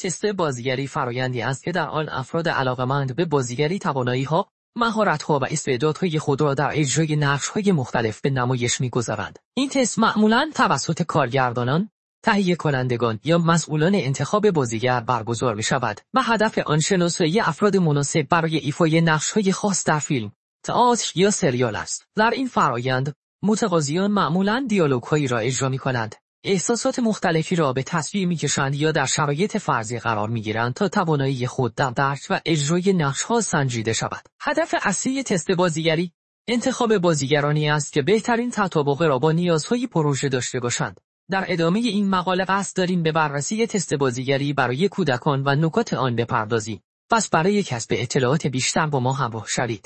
تست بازیگری فرآیندی است که در آن افراد علاقه‌مند به بازیگری توانایی‌ها، مهارت‌ها و استعدادهای خود را در اجرای نقش‌های مختلف به نمایش می‌گذارند. این تست معمولاً توسط کارگردانان، تهیه کنندگان یا مسئولان انتخاب بازیگر برگزار می‌شود و هدف آن شناسایی افراد مناسب برای ایفای نقش‌های خاص در فیلم، تئاتر یا سریال است. در این فرآیند، متقاضیان معمولاً دیالوگ‌هایی را اجرا می‌کنند، احساسات مختلفی را به تصویر می‌کشند یا در شرایط فرضی قرار می‌گیرند تا توانایی خود در درک و اجرای نقش‌ها سنجیده شود. هدف اصلی تست بازیگری انتخاب بازیگرانی است که بهترین تطابق را با نیازهای پروژه داشته باشند. در ادامه این مقاله قصد داریم به بررسی تست بازیگری برای کودکان و نکات آن بپردازیم. پس برای کسب اطلاعات بیشتر با ما همراه شوید.